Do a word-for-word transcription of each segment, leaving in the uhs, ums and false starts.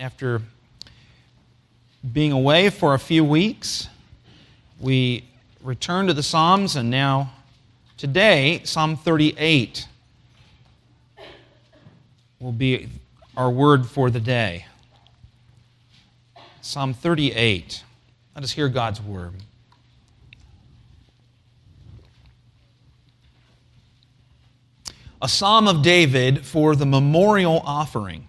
after being away for a few weeks, we return to the Psalms, and now today, Psalm thirty-eight will be our word for the day. Psalm thirty-eight. Let us hear God's word. A psalm of David for the memorial offering.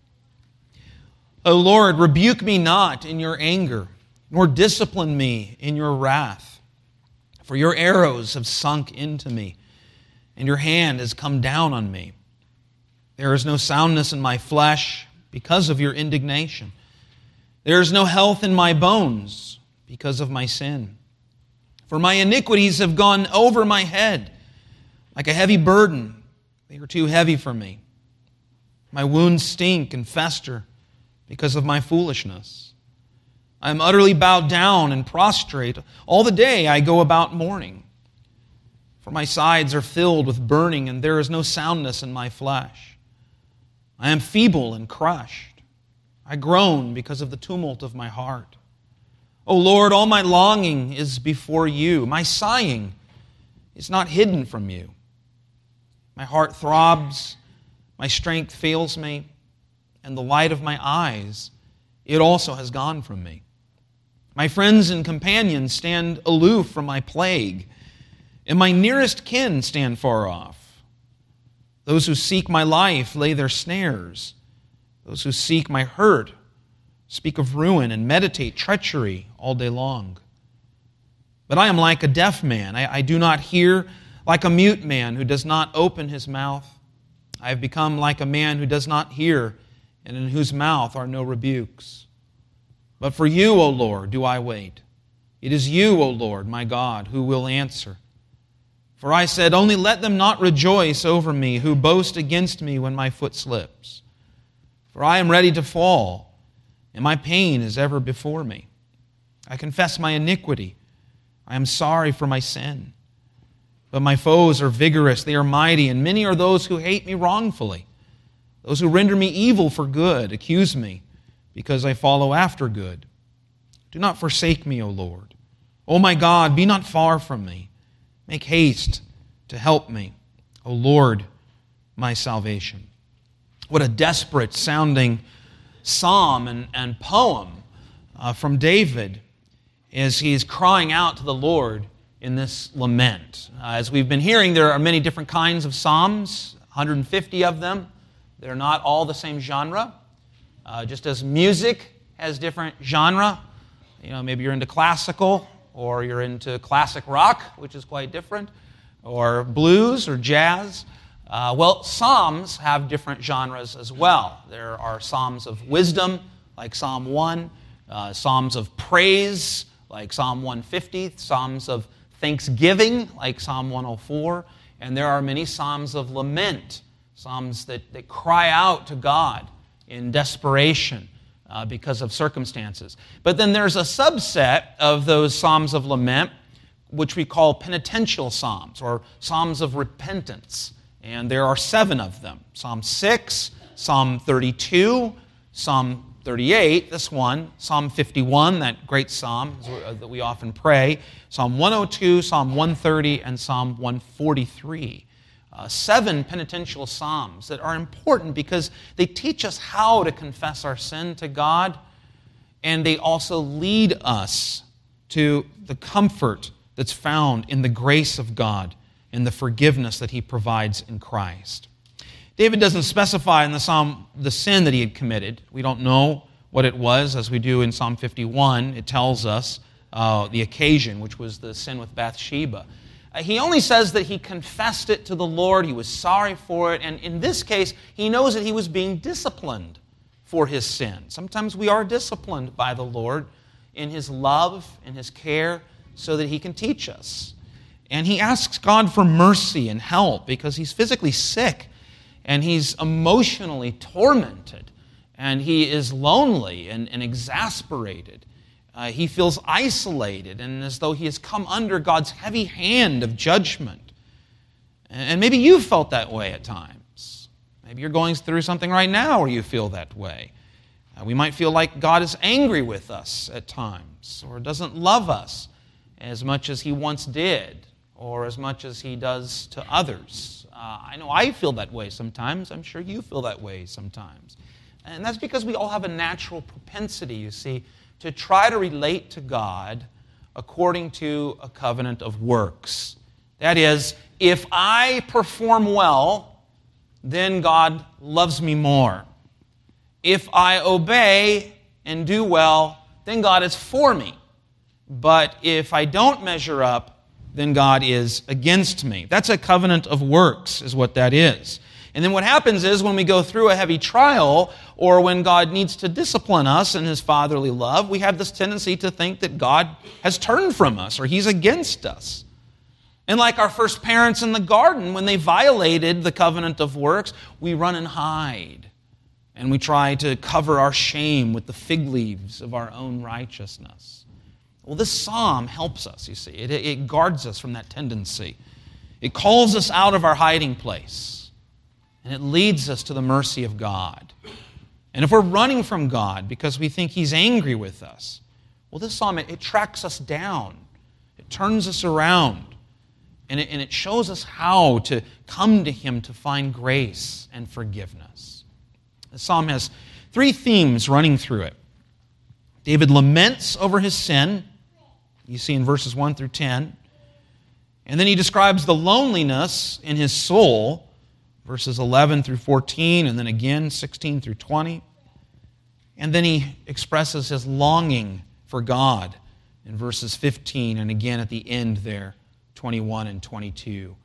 O Lord, rebuke me not in your anger, nor discipline me in your wrath. For your arrows have sunk into me, and your hand has come down on me. There is no soundness in my flesh because of your indignation. There is no health in my bones because of my sin. For my iniquities have gone over my head like a heavy burden. They are too heavy for me. My wounds stink and fester because of my foolishness. I am utterly bowed down and prostrate. All the day I go about mourning. For my sides are filled with burning, and there is no soundness in my flesh. I am feeble and crushed. I groan because of the tumult of my heart. O Lord, all my longing is before you. My sighing is not hidden from you. My heart throbs, my strength fails me, and the light of my eyes, it also has gone from me. My friends and companions stand aloof from my plague, and my nearest kin stand far off. Those who seek my life lay their snares. Those who seek my hurt speak of ruin and meditate treachery all day long. But I am like a deaf man. I, I do not hear, like a mute man who does not open his mouth. I have become like a man who does not hear, and in whose mouth are no rebukes. But for you, O Lord, do I wait. It is you, O Lord, my God, who will answer. For I said, only let them not rejoice over me who boast against me when my foot slips. For I am ready to fall, and my pain is ever before me. I confess my iniquity. I am sorry for my sin. But my foes are vigorous, they are mighty, and many are those who hate me wrongfully. Those who render me evil for good accuse me, because I follow after good. Do not forsake me, O Lord. O my God, be not far from me. Make haste to help me, O Lord, my salvation. What a desperate sounding psalm and, and poem uh, from David as he is crying out to the Lord in this lament. Uh, as we've been hearing, there are many different kinds of psalms, one hundred fifty of them. They're not all the same genre. Uh, just as music has different genre, you know, maybe you're into classical, or you're into classic rock, which is quite different, or blues or jazz. Uh, well, psalms have different genres as well. There are psalms of wisdom, like Psalm one, uh, psalms of praise, like Psalm one fifty, psalms of thanksgiving, like Psalm one oh four, and there are many psalms of lament, psalms that, that cry out to God in desperation uh, because of circumstances. But then there's a subset of those psalms of lament, which we call penitential psalms, or psalms of repentance. And there are seven of them. Psalm six, Psalm thirty-two, Psalm thirty-eight, this one, Psalm fifty-one, that great psalm that we often pray, Psalm one oh two, Psalm one thirty, and Psalm one forty-three. Uh, seven penitential psalms that are important because they teach us how to confess our sin to God, and they also lead us to the comfort that's found in the grace of God and the forgiveness that He provides in Christ. David doesn't specify in the psalm the sin that he had committed. We don't know what it was, as we do in Psalm fifty-one. It tells us uh, the occasion, which was the sin with Bathsheba. Uh, he only says that he confessed it to the Lord, he was sorry for it, and in this case, he knows that he was being disciplined for his sin. Sometimes we are disciplined by the Lord in His love, in His care, so that He can teach us. And he asks God for mercy and help because he's physically sick and he's emotionally tormented and he is lonely and, and exasperated. Uh, he feels isolated and as though he has come under God's heavy hand of judgment. And maybe you felt that way at times. Maybe you're going through something right now where you feel that way. Uh, we might feel like God is angry with us at times, or doesn't love us as much as He once did, or as much as He does to others. Uh, I know I feel that way sometimes. I'm sure you feel that way sometimes. And that's because we all have a natural propensity, you see, to try to relate to God according to a covenant of works. That is, if I perform well, then God loves me more. If I obey and do well, then God is for me. But if I don't measure up, then God is against me. That's a covenant of works, is what that is. And then what happens is when we go through a heavy trial, or when God needs to discipline us in His fatherly love, we have this tendency to think that God has turned from us, or He's against us. And like our first parents in the garden, when they violated the covenant of works, we run and hide. And we try to cover our shame with the fig leaves of our own righteousness. Well, this psalm helps us, you see. It, it guards us from that tendency. It calls us out of our hiding place. And it leads us to the mercy of God. And if we're running from God because we think He's angry with us, well, this psalm, it, it tracks us down. It turns us around. And it, and it shows us how to come to Him to find grace and forgiveness. The psalm has three themes running through it. David laments over his sin. You see in verses one through ten. And then he describes the loneliness in his soul, verses eleven through fourteen, and then again sixteen through twenty. And then he expresses his longing for God in verses fifteen, and again at the end there, twenty-one and twenty-two.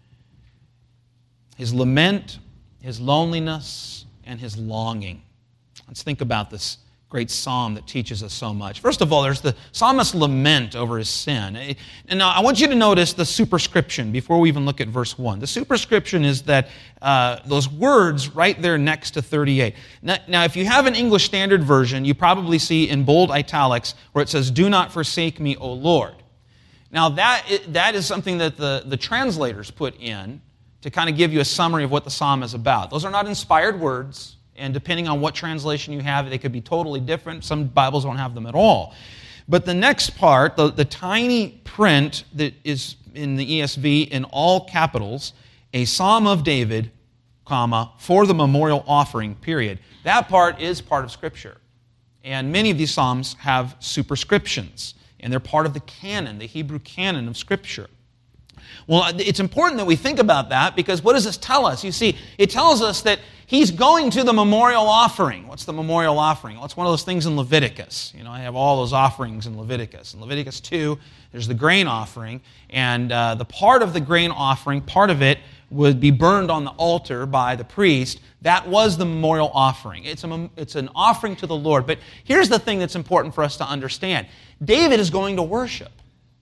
His lament, his loneliness, and his longing. Let's think about this great psalm that teaches us so much. First of all, there's the psalmist's lament over his sin. And now I want you to notice the superscription before we even look at verse one. The superscription is that uh, those words right there next to thirty-eight. Now, now, if you have an English Standard Version, you probably see in bold italics where it says, "Do not forsake me, O Lord." Now, that that is something that the, the translators put in to kind of give you a summary of what the psalm is about. Those are not inspired words. And depending on what translation you have, they could be totally different. Some Bibles don't have them at all. But the next part, the, the tiny print that is in the E S V in all capitals, a Psalm of David, comma, for the memorial offering, period. That part is part of Scripture. And many of these Psalms have superscriptions. And they're part of the canon, the Hebrew canon of Scripture. Well, it's important that we think about that because what does this tell us? You see, it tells us that he's going to the memorial offering. What's the memorial offering? Well, it's one of those things in Leviticus. You know, I have all those offerings in Leviticus. In Leviticus two, there's the grain offering, and uh, the part of the grain offering, part of it would be burned on the altar by the priest. That was the memorial offering. It's, a, it's an offering to the Lord. But here's the thing that's important for us to understand. David is going to worship.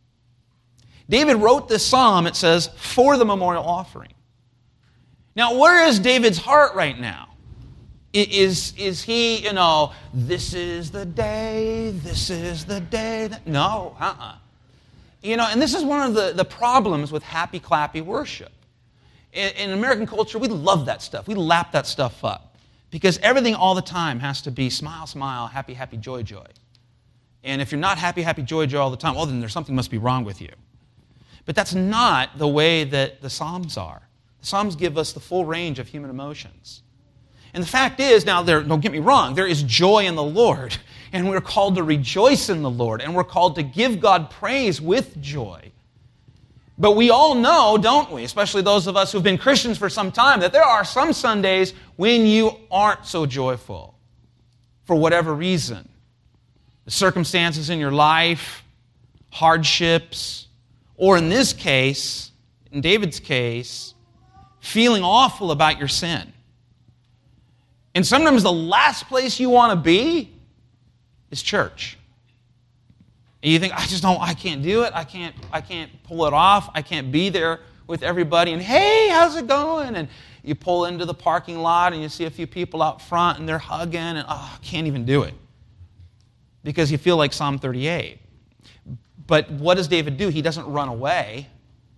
David wrote this psalm, it says, for the memorial offering. Now, where is David's heart right now? Is, is he, you know, this is the day, this is the day? That... No, uh-uh. You know, and this is one of the, the problems with happy, clappy worship. In, in American culture, we love that stuff. We lap that stuff up. Because everything all the time has to be smile, smile, happy, happy, joy, joy. And if you're not happy, happy, joy, joy all the time, well, then there's something must be wrong with you. But that's not the way that the Psalms are. The Psalms give us the full range of human emotions. And the fact is, now, there, don't get me wrong, there is joy in the Lord. And we're called to rejoice in the Lord. And we're called to give God praise with joy. But we all know, don't we, especially those of us who've been Christians for some time, that there are some Sundays when you aren't so joyful for whatever reason. The circumstances in your life, hardships, or in this case, in David's case, feeling awful about your sin. And sometimes the last place you want to be is church. And you think, I just don't, I can't do it. I can't, I can't pull it off. I can't be there with everybody. And hey, how's it going? And you pull into the parking lot and you see a few people out front and they're hugging and oh, I can't even do it. Because you feel like Psalm thirty-eight. But what does David do? He doesn't run away.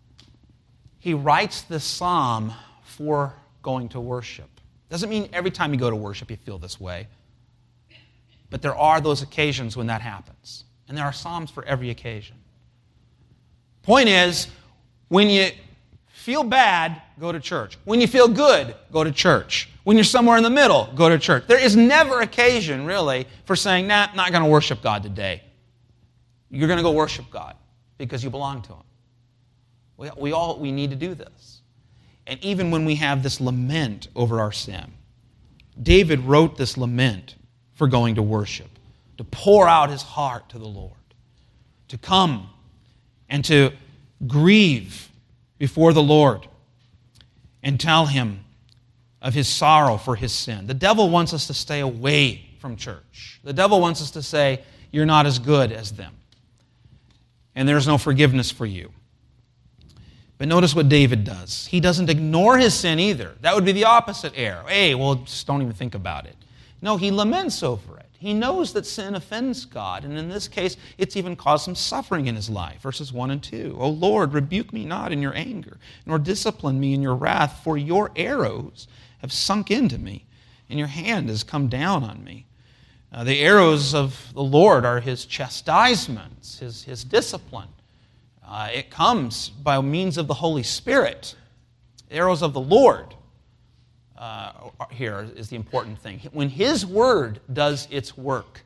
He writes this psalm for going to worship. Doesn't mean every time you go to worship you feel this way. But there are those occasions when that happens. And there are psalms for every occasion. Point is, when you feel bad, go to church. When you feel good, go to church. When you're somewhere in the middle, go to church. There is never occasion, really, for saying, nah, I'm not going to worship God today. You're going to go worship God because you belong to Him. We, we all we need to do this. And even when we have this lament over our sin, David wrote this lament for going to worship, to pour out his heart to the Lord, to come and to grieve before the Lord and tell Him of his sorrow for his sin. The devil wants us to stay away from church. The devil wants us to say, you're not as good as them, and there's no forgiveness for you. But notice what David does. He doesn't ignore his sin either. That would be the opposite error. Hey, well, just don't even think about it. No, he laments over it. He knows that sin offends God, and in this case, it's even caused some suffering in his life. Verses one and two. O Lord, rebuke me not in your anger, nor discipline me in your wrath, for your arrows have sunk into me, and your hand has come down on me. Uh, the arrows of the Lord are His chastisements, His, his discipline. Uh, it comes by means of the Holy Spirit. The arrows of the Lord uh, here is the important thing. When His Word does its work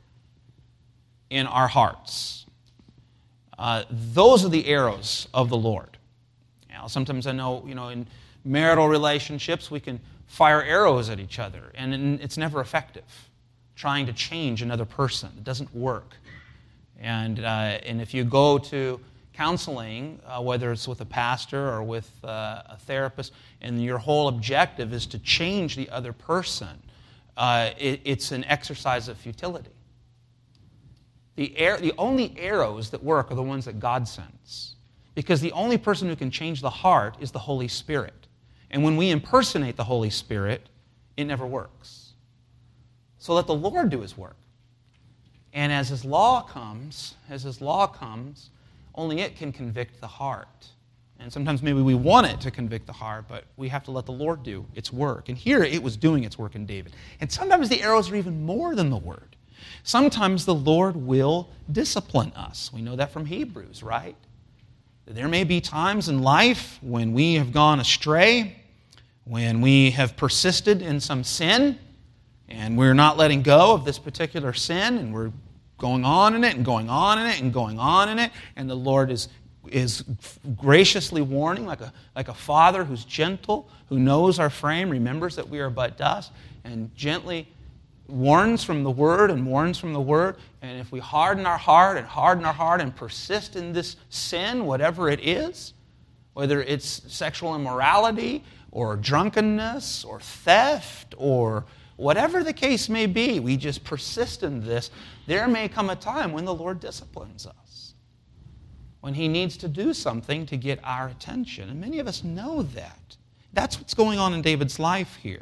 in our hearts, uh, those are the arrows of the Lord. Now, sometimes I know, you know, in marital relationships, we can fire arrows at each other, and it's never effective. Trying to change another person, it doesn't work. And uh, and if you go to counseling, uh, whether it's with a pastor or with uh, a therapist, and your whole objective is to change the other person, uh, it, it's an exercise of futility. The air, the only arrows that work are the ones that God sends, because the only person who can change the heart is the Holy Spirit. And when we impersonate the Holy Spirit, it never works. So let the Lord do His work. And as His law comes, as His law comes, only it can convict the heart. And sometimes maybe we want it to convict the heart, but we have to let the Lord do its work. And here it was doing its work in David. And sometimes the arrows are even more than the Word. Sometimes the Lord will discipline us. We know that from Hebrews, right? There may be times in life when we have gone astray, when we have persisted in some sin, and we're not letting go of this particular sin, and we're going on in it and going on in it and going on in it, and the Lord is is graciously warning, like a like a father who's gentle, who knows our frame, remembers that we are but dust, and gently warns from the Word and warns from the Word. And if we harden our heart and harden our heart and persist in this sin, whatever it is, whether it's sexual immorality or drunkenness or theft or whatever the case may be, we just persist in this, there may come a time when the Lord disciplines us, when He needs to do something to get our attention. And many of us know that. That's what's going on in David's life here.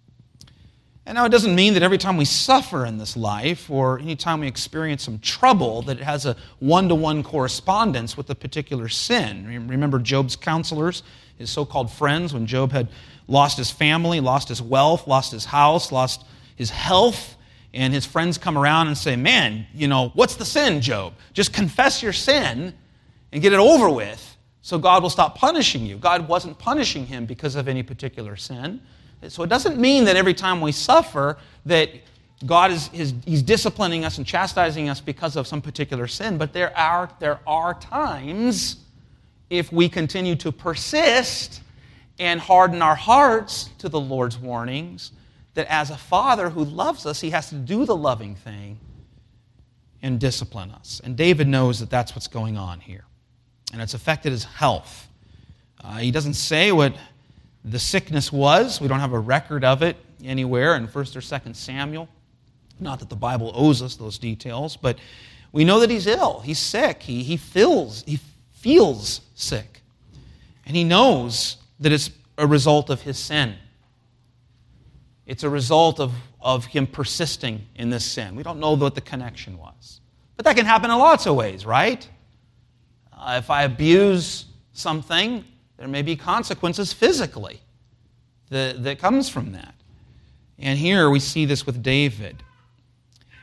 And now it doesn't mean that every time we suffer in this life or any time we experience some trouble that it has a one-to-one correspondence with a particular sin. Remember Job's counselors, his so-called friends, when Job had lost his family, lost his wealth, lost his house, lost his health, and his friends come around and say, man, you know, what's the sin, Job? Just confess your sin and get it over with so God will stop punishing you. God wasn't punishing him because of any particular sin. So it doesn't mean that every time we suffer that God is, is He's disciplining us and chastising us because of some particular sin, but there are, there are times, if we continue to persist and harden our hearts to the Lord's warnings, that as a father who loves us, He has to do the loving thing and discipline us. And David knows that that's what's going on here. And it's affected his health. Uh, he doesn't say what the sickness was. We don't have a record of it anywhere in First or Second Samuel. Not that the Bible owes us those details, but we know that he's ill. He's sick. He, he feels he feels sick. And he knows that it's a result of his sin. It's a result of, of him persisting in this sin. We don't know what the connection was. But that can happen in lots of ways, right? Uh, if I abuse something, there may be consequences physically that, that comes from that. And here we see this with David.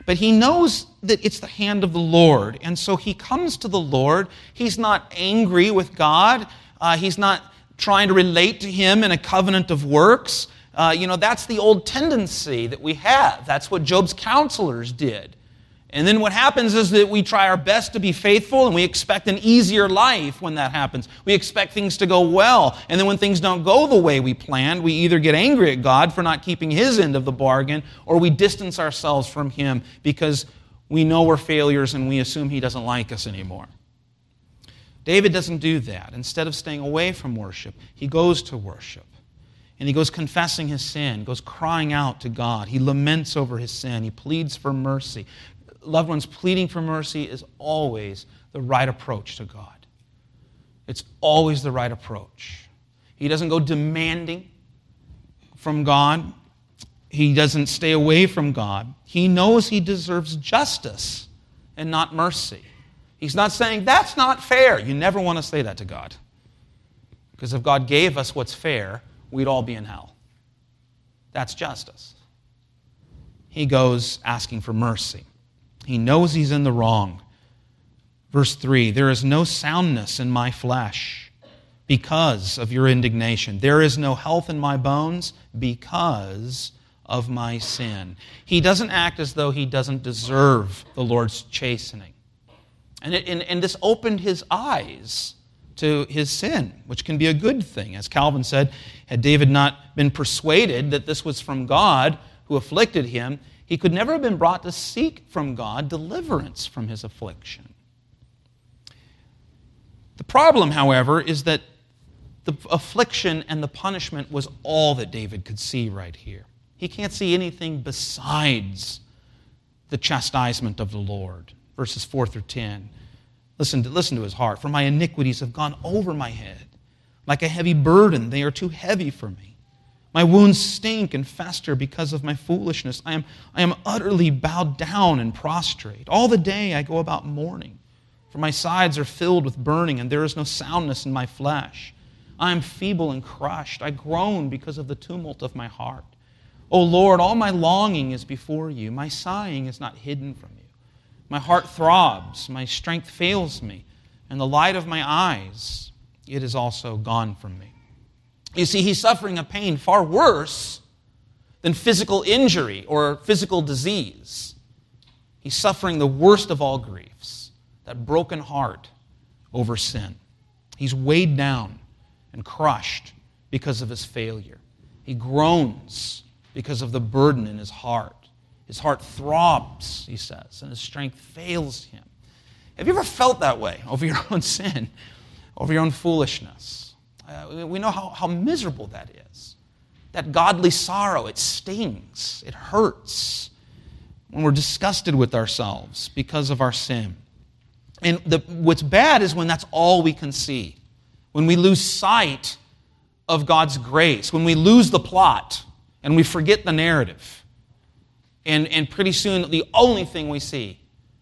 But he knows that it's the hand of the Lord. And so he comes to the Lord. He's not angry with God. Uh, he's not trying to relate to him in a covenant of works. Uh, you know, that's the old tendency that we have. That's what Job's counselors did. And then what happens is that we try our best to be faithful, and we expect an easier life when that happens. We expect things to go well. And then when things don't go the way we planned, we either get angry at God for not keeping his end of the bargain, or we distance ourselves from him because we know we're failures and we assume he doesn't like us anymore. David doesn't do that. Instead of staying away from worship, he goes to worship. And he goes confessing his sin, goes crying out to God. He laments over his sin. He pleads for mercy. Loved ones, pleading for mercy is always the right approach to God. It's always the right approach. He doesn't go demanding from God. He doesn't stay away from God. He knows he deserves justice and not mercy. He's not saying, that's not fair. You never want to say that to God. Because if God gave us what's fair, we'd all be in hell. That's justice. He goes asking for mercy. He knows he's in the wrong. Verse three, there is no soundness in my flesh because of your indignation. There is no health in my bones because of my sin. He doesn't act as though he doesn't deserve the Lord's chastening. And, it, and, and this opened his eyes to his sin, which can be a good thing. As Calvin said, had David not been persuaded that this was from God who afflicted him, he could never have been brought to seek from God deliverance from his affliction. The problem, however, is that the affliction and the punishment was all that David could see right here. He can't see anything besides the chastisement of the Lord. Verses four through ten. Listen to, listen to his heart. For my iniquities have gone over my head. Like a heavy burden, they are too heavy for me. My wounds stink and fester because of my foolishness. I am, I am utterly bowed down and prostrate. All the day I go about mourning, for my sides are filled with burning, and there is no soundness in my flesh. I am feeble and crushed. I groan because of the tumult of my heart. O Lord, all my longing is before you. My sighing is not hidden from you. My heart throbs, my strength fails me, and the light of my eyes, it is also gone from me. You see, he's suffering a pain far worse than physical injury or physical disease. He's suffering the worst of all griefs, that broken heart over sin. He's weighed down and crushed because of his failure. He groans because of the burden in his heart. His heart throbs, he says, and his strength fails him. Have you ever felt that way over your own sin, over your own foolishness? Uh, we know how, how miserable that is. That godly sorrow, it stings, it hurts when we're disgusted with ourselves because of our sin. And the, what's bad is when that's all we can see. When we lose sight of God's grace, when we lose the plot and we forget the narrative. And, and pretty soon the only thing we see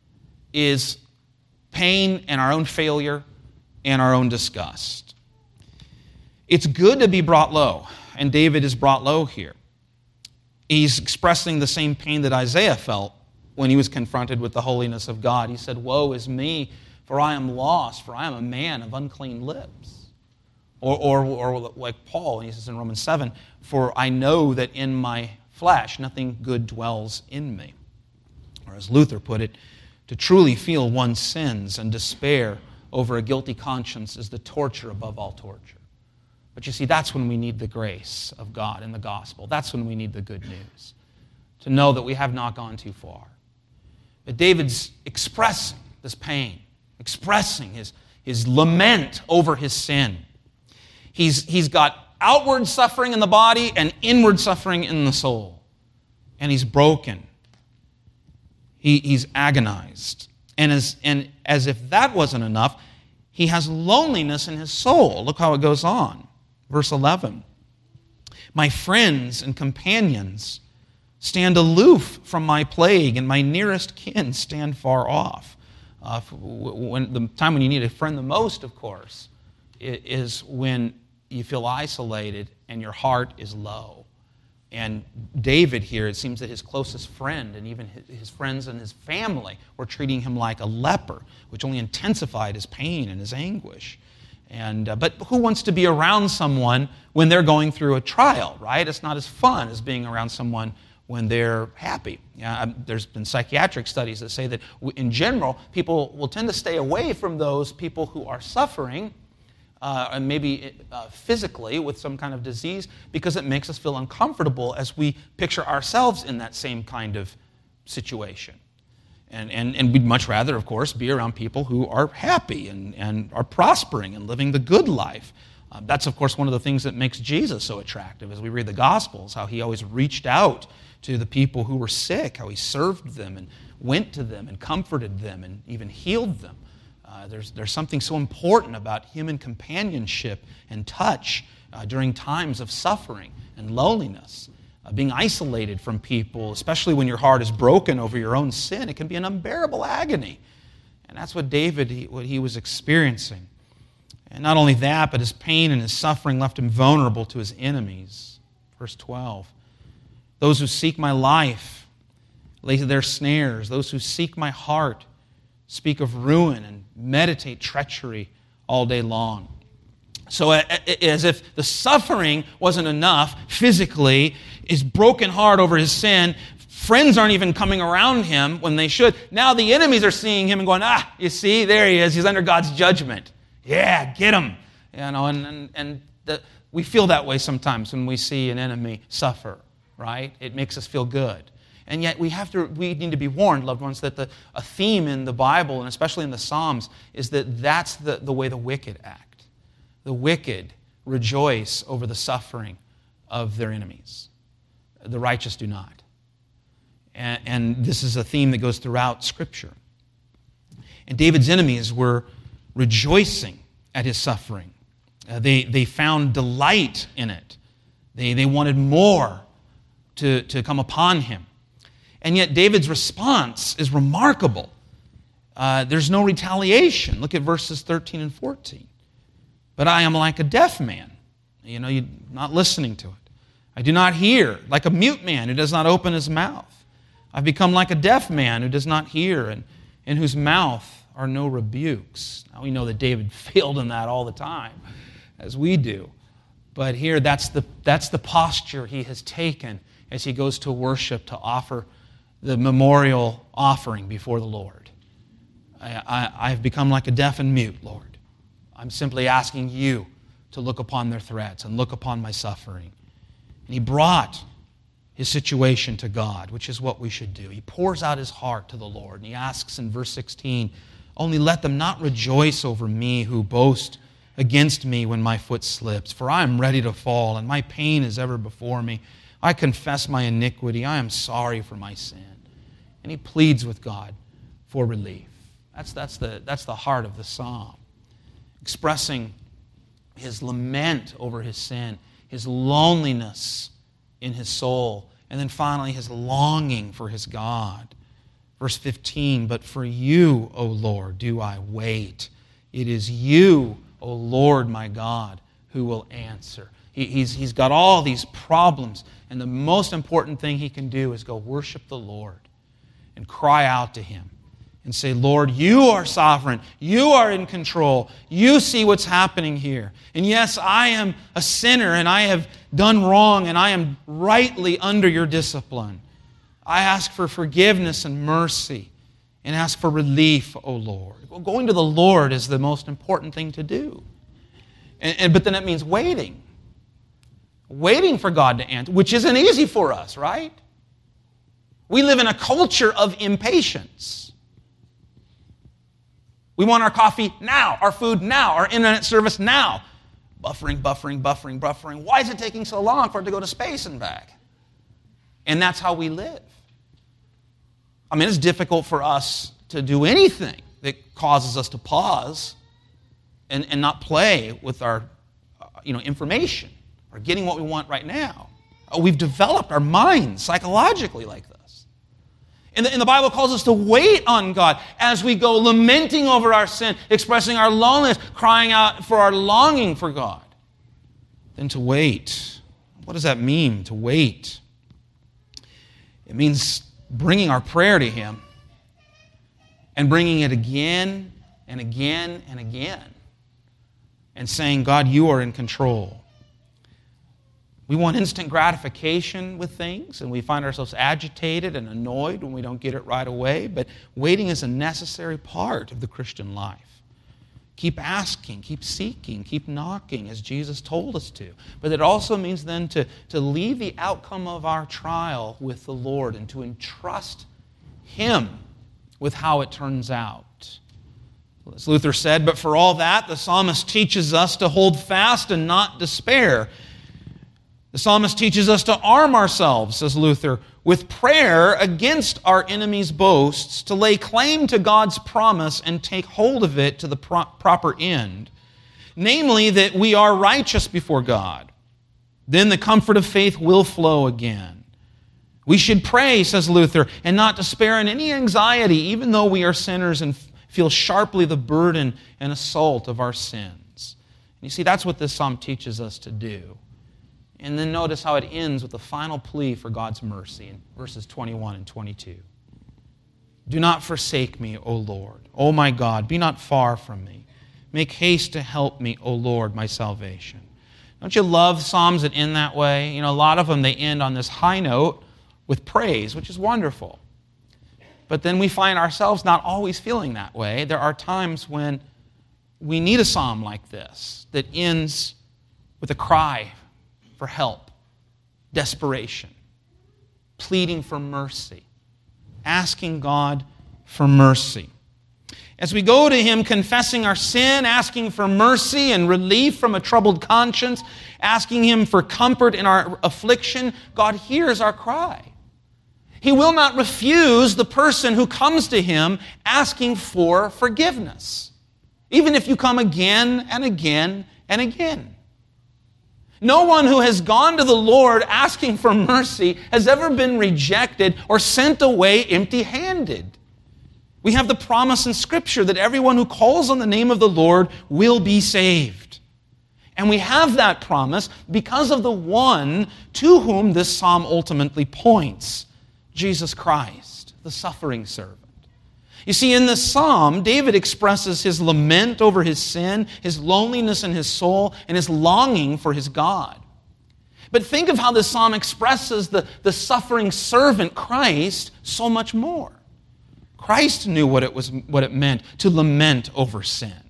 is pain and our own failure and our own disgust. It's good to be brought low, and David is brought low here. He's expressing the same pain that Isaiah felt when he was confronted with the holiness of God. He said, woe is me, for I am lost, for I am a man of unclean lips. Or, or, or like Paul, he says in Romans seven, for I know that in my flesh nothing good dwells in me. Or as Luther put it, to truly feel one's sins and despair over a guilty conscience is the torture above all torture. But you see, that's when we need the grace of God in the gospel. That's when we need the good news, to know that we have not gone too far. But David's expressing this pain, expressing his, his lament over his sin. He's, he's got outward suffering in the body and inward suffering in the soul. And he's broken. He, he's agonized. And as, and as if that wasn't enough, he has loneliness in his soul. Look how it goes on. Verse eleven, my friends and companions stand aloof from my plague, and my nearest kin stand far off. Uh, when the time when you need a friend the most, of course, is when you feel isolated and your heart is low. And David here, it seems that his closest friend and even his friends and his family were treating him like a leper, which only intensified his pain and his anguish. And uh, but who wants to be around someone when they're going through a trial, right? It's not as fun as being around someone when they're happy. Yeah, um, there's been psychiatric studies that say that in general, people will tend to stay away from those people who are suffering, uh, and maybe uh, physically with some kind of disease, because it makes us feel uncomfortable as we picture ourselves in that same kind of situation. And, and, and we'd much rather, of course, be around people who are happy and, and are prospering and living the good life. Uh, that's, of course, one of the things that makes Jesus so attractive as we read the Gospels, how he always reached out to the people who were sick, how he served them and went to them and comforted them and even healed them. Uh, there's, there's something so important about human companionship and touch uh, during times of suffering and loneliness. Uh, being isolated from people, especially when your heart is broken over your own sin, it can be an unbearable agony. And that's what David, he, what he was experiencing. And not only that, but his pain and his suffering left him vulnerable to his enemies. Verse twelve, those who seek my life lay their snares. Those who seek my heart speak of ruin and meditate treachery all day long. So as if the suffering wasn't enough physically, his broken heart over his sin, friends aren't even coming around him when they should. Now the enemies are seeing him and going, ah, you see, there he is. He's under God's judgment. Yeah, get him. You know, and and, and the, we feel that way sometimes when we see an enemy suffer, right? It makes us feel good. And yet we have to, we need to be warned, loved ones, that the, a theme in the Bible, and especially in the Psalms, is that that's the, the way the wicked act. The wicked rejoice over the suffering of their enemies. The righteous do not. And, and this is a theme that goes throughout Scripture. And David's enemies were rejoicing at his suffering. Uh, they, they found delight in it. They, they wanted more to, to come upon him. And yet David's response is remarkable. Uh, there's no retaliation. Look at verses thirteen and fourteen. But I am like a deaf man. You know, you're not listening to it. I do not hear, like a mute man who does not open his mouth. I've become like a deaf man who does not hear, and in whose mouth are no rebukes. Now we know that David failed in that all the time, as we do. But here, that's the, that's the posture he has taken as he goes to worship, to offer the memorial offering before the Lord. I, I, I've become like a deaf and mute, Lord. I'm simply asking you to look upon their threats and look upon my suffering. And he brought his situation to God, which is what we should do. He pours out his heart to the Lord, and he asks in verse sixteen, only let them not rejoice over me who boast against me when my foot slips, for I am ready to fall, and my pain is ever before me. I confess my iniquity. I am sorry for my sin. And he pleads with God for relief. That's, that's, the, that's the heart of the psalm. Expressing his lament over his sin, his loneliness in his soul, and then finally his longing for his God. Verse fifteen, but for you, O Lord, do I wait. It is you, O Lord my God, who will answer. He, he's, he's got all these problems, and the most important thing he can do is go worship the Lord and cry out to him and say, Lord, you are sovereign. You are in control. You see what's happening here. And yes, I am a sinner, and I have done wrong, and I am rightly under your discipline. I ask for forgiveness and mercy and ask for relief, O Lord. Well, going to the Lord is the most important thing to do. And, and, but then it means waiting. Waiting for God to answer, which isn't easy for us, right? We live in a culture of impatience. We want our coffee now, our food now, our internet service now. Buffering, buffering, buffering, buffering. Why is it taking so long for it to go to space and back? And that's how we live. I mean, it's difficult for us to do anything that causes us to pause and, and not play with our uh, you know, information or getting what we want right now. Uh, we've developed our minds psychologically like this. And the, and the Bible calls us to wait on God as we go lamenting over our sin, expressing our loneliness, crying out for our longing for God. Then to wait. What does that mean, to wait? It means bringing our prayer to Him and bringing it again and again and again and saying, God, you are in control. We want instant gratification with things, and we find ourselves agitated and annoyed when we don't get it right away, but waiting is a necessary part of the Christian life. Keep asking, keep seeking, keep knocking, as Jesus told us to. But it also means then to, to leave the outcome of our trial with the Lord and to entrust Him with how it turns out. As Luther said, but for all that, the psalmist teaches us to hold fast and not despair. The psalmist teaches us to arm ourselves, says Luther, with prayer against our enemies' boasts, to lay claim to God's promise and take hold of it to the pro- proper end, namely that we are righteous before God. Then the comfort of faith will flow again. We should pray, says Luther, and not despair in any anxiety, even though we are sinners and feel sharply the burden and assault of our sins. And you see, that's what this psalm teaches us to do. And then notice how it ends with the final plea for God's mercy in verses twenty-one and twenty-two. Do not forsake me, O Lord. O my God, be not far from me. Make haste to help me, O Lord, my salvation. Don't you love psalms that end that way? You know, a lot of them, they end on this high note with praise, which is wonderful. But then we find ourselves not always feeling that way. There are times when we need a psalm like this that ends with a cry for help, desperation, pleading for mercy, asking God for mercy. As we go to Him confessing our sin, asking for mercy and relief from a troubled conscience, asking Him for comfort in our affliction, God hears our cry. He will not refuse the person who comes to Him asking for forgiveness, even if you come again and again and again. No one who has gone to the Lord asking for mercy has ever been rejected or sent away empty-handed. We have the promise in Scripture that everyone who calls on the name of the Lord will be saved. And we have that promise because of the one to whom this psalm ultimately points, Jesus Christ, the suffering servant. You see, in this psalm, David expresses his lament over his sin, his loneliness in his soul, and his longing for his God. But think of how this psalm expresses the, the suffering servant, Christ, so much more. Christ knew what it was, what it meant to lament over sin.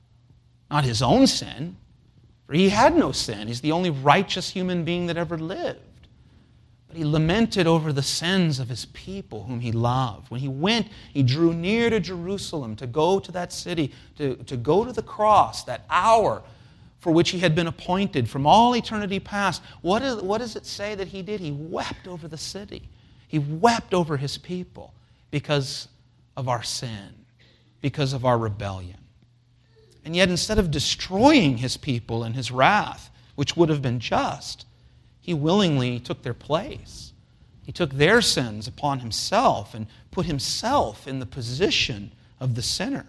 Not his own sin, for he had no sin. He's the only righteous human being that ever lived. But he lamented over the sins of his people whom he loved. When he went, he drew near to Jerusalem to go to that city, to, to go to the cross, that hour for which he had been appointed from all eternity past. What, is, what does it say that he did? He wept over the city. He wept over his people because of our sin, because of our rebellion. And yet instead of destroying his people in his wrath, which would have been just, He willingly took their place. He took their sins upon himself and put himself in the position of the sinner.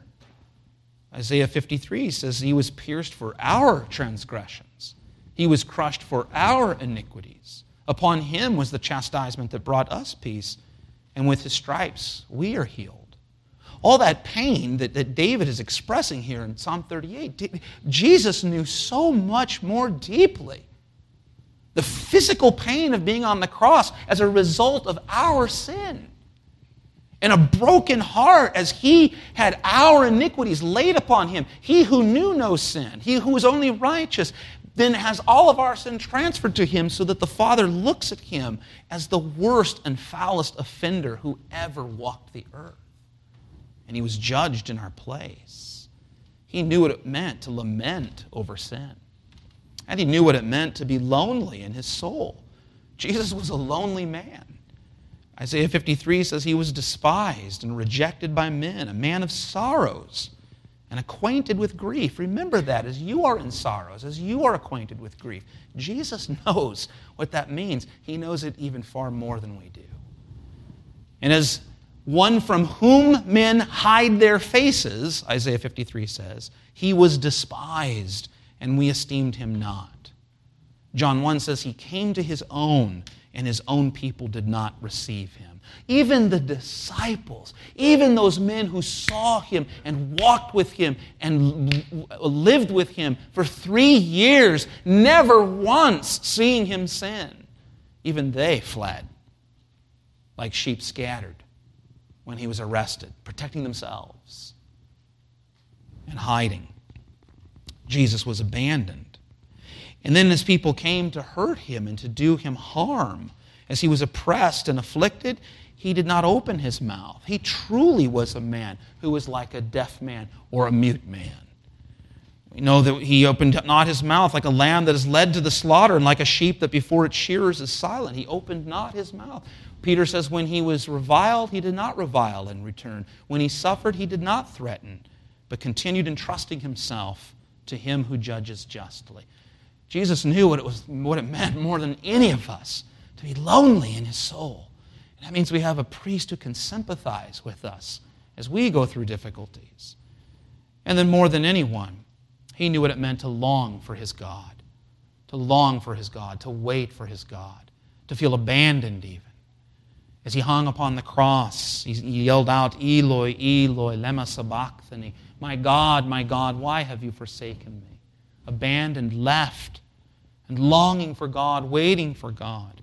Isaiah fifty-three says he was pierced for our transgressions. He was crushed for our iniquities. Upon him was the chastisement that brought us peace, and with his stripes we are healed. All that pain that, that David is expressing here in Psalm thirty-eight, Jesus knew so much more deeply. The physical pain of being on the cross as a result of our sin. And a broken heart as he had our iniquities laid upon him. He who knew no sin, he who was only righteous, then has all of our sin transferred to him so that the Father looks at him as the worst and foulest offender who ever walked the earth. And he was judged in our place. He knew what it meant to lament over sin. And he knew what it meant to be lonely in his soul. Jesus was a lonely man. Isaiah fifty-three says he was despised and rejected by men, a man of sorrows and acquainted with grief. Remember that as you are in sorrows, as you are acquainted with grief. Jesus knows what that means. He knows it even far more than we do. And as one from whom men hide their faces, Isaiah fifty-three says, he was despised, and we esteemed him not. John one says he came to his own, and his own people did not receive him. Even the disciples, even those men who saw him and walked with him and lived with him for three years, never once seeing him sin, even they fled like sheep scattered when he was arrested, protecting themselves and hiding. Jesus was abandoned. And then as people came to hurt him and to do him harm, as he was oppressed and afflicted, he did not open his mouth. He truly was a man who was like a deaf man or a mute man. We know that he opened not his mouth like a lamb that is led to the slaughter, and like a sheep that before its shearers is silent. He opened not his mouth. Peter says when he was reviled, he did not revile in return. When he suffered, he did not threaten, but continued entrusting himself to him who judges justly. Jesus knew what it was, what it meant more than any of us to be lonely in his soul. And that means we have a priest who can sympathize with us as we go through difficulties. And then more than anyone, he knew what it meant to long for his God, to long for his God, to wait for his God, to feel abandoned even. As he hung upon the cross, he yelled out, Eloi, Eloi, lema sabachthani, my God, my God, why have you forsaken me? Abandoned, left, and longing for God, waiting for God.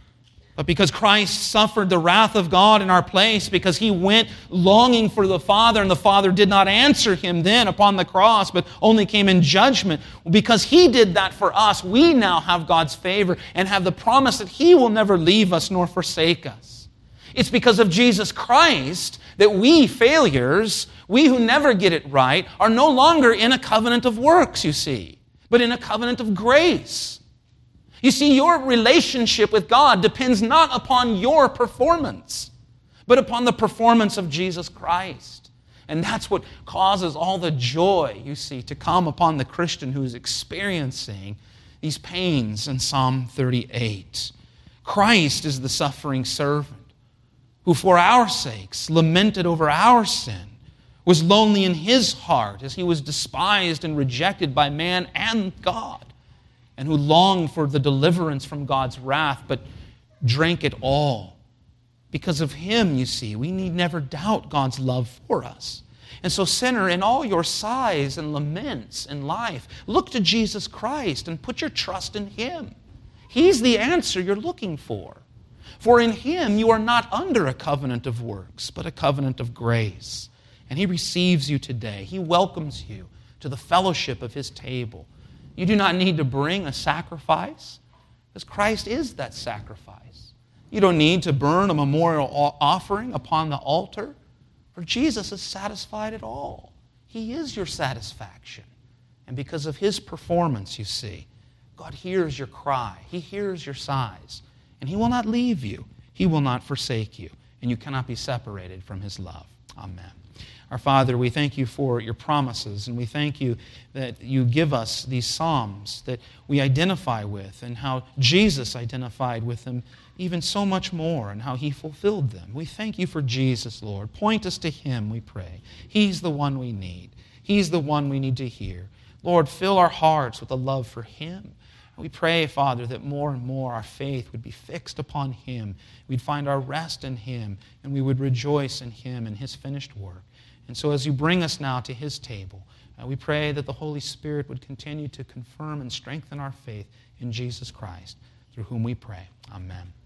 But because Christ suffered the wrath of God in our place, because he went longing for the Father, and the Father did not answer him then upon the cross, but only came in judgment, because he did that for us, we now have God's favor and have the promise that he will never leave us nor forsake us. It's because of Jesus Christ that we failures, we who never get it right, are no longer in a covenant of works, you see, but in a covenant of grace. You see, your relationship with God depends not upon your performance, but upon the performance of Jesus Christ. And that's what causes all the joy, you see, to come upon the Christian who is experiencing these pains in Psalm thirty-eight. Christ is the suffering servant who for our sakes lamented over our sin, was lonely in his heart as he was despised and rejected by man and God, and who longed for the deliverance from God's wrath, but drank it all. Because of him, you see, we need never doubt God's love for us. And so, sinner, in all your sighs and laments in life, look to Jesus Christ and put your trust in him. He's the answer you're looking for. For in him you are not under a covenant of works, but a covenant of grace. And he receives you today. He welcomes you to the fellowship of his table. You do not need to bring a sacrifice, because Christ is that sacrifice. You don't need to burn a memorial offering upon the altar, for Jesus is satisfied at all. He is your satisfaction. And because of his performance, you see, God hears your cry. He hears your sighs. And he will not leave you. He will not forsake you. And you cannot be separated from his love. Amen. Our Father, we thank you for your promises, and we thank you that you give us these psalms that we identify with, and how Jesus identified with them even so much more, and how he fulfilled them. We thank you for Jesus, Lord. Point us to him, we pray. He's the one we need. He's the one we need to hear. Lord, fill our hearts with a love for him. We pray, Father, that more and more our faith would be fixed upon him. We'd find our rest in him, and we would rejoice in him and his finished work. And so as you bring us now to his table, uh, we pray that the Holy Spirit would continue to confirm and strengthen our faith in Jesus Christ, through whom we pray. Amen.